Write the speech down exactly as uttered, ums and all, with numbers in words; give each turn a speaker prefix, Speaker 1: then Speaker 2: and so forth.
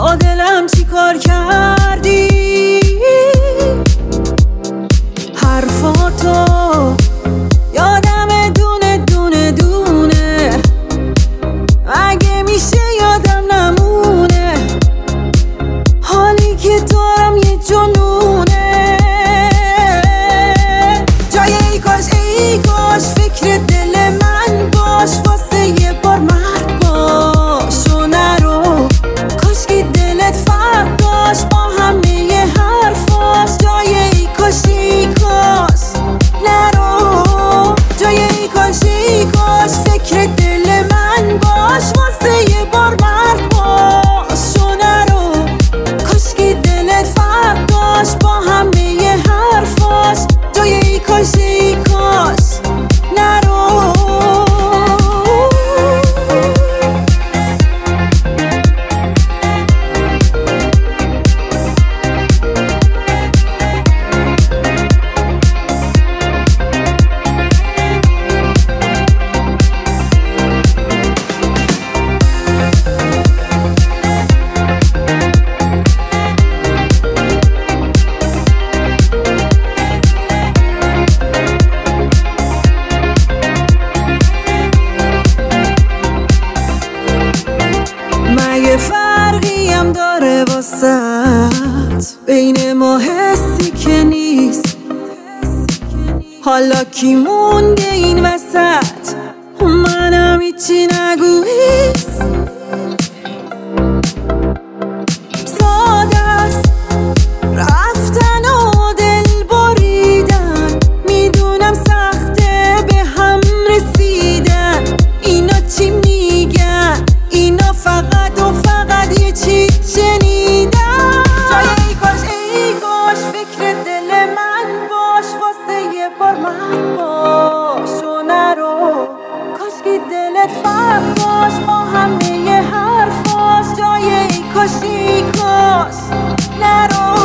Speaker 1: با دلم چی کار کردی؟ حرفاتو یادم دونه دونه دونه، اگه میشه یادم نمونه، حالی که دارم یه جنونه. جای ای کاش ای کاش فکر دل من باش، واسه یه بار مرد باش و نرو. کاش که دلت فرق داشت با همه حرفاش. جای ای کاش ای کاش نرو. جای ای کاش ای کاش فکر دل من باش، واسه یه بار مرد باش و نرو. کاش که دلت فرق داشت با همه حرفاش. جای ای کاش ای کاش نرو. مگه فرقی هم داره واسط بین ما حسی که نیست؟ حالا کی مونده این وسط؟ منم هیچی نگویست. ساده است رفتن و دل بریدن، میدونم سخته به هم رسیدن. اینا چی میگن؟ اینا فقط و فقط یه چی شنیدن. جای ای کاش ای کاش فکر دل من باش، واسه یه بار مرد باش و نرو. کاش که دلت فرق داشت با همه حرفاش. جای ای کاش ای کاش نرو.